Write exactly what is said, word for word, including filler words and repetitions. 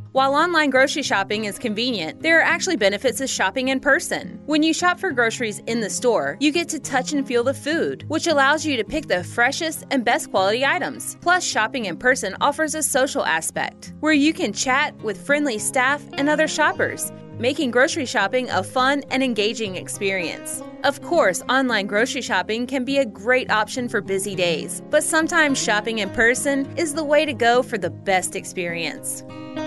While online grocery shopping is convenient, there are actually benefits to shopping in person. When you shop for groceries in the store, you get to touch and feel the food, which allows you to pick the freshest and best quality items. Plus, shopping in person offers a social aspect, where you can chat with friendly staff and other shoppers, making grocery shopping a fun and engaging experience. Of course, online grocery shopping can be a great option for busy days, but sometimes shopping in person is the way to go for the best experience.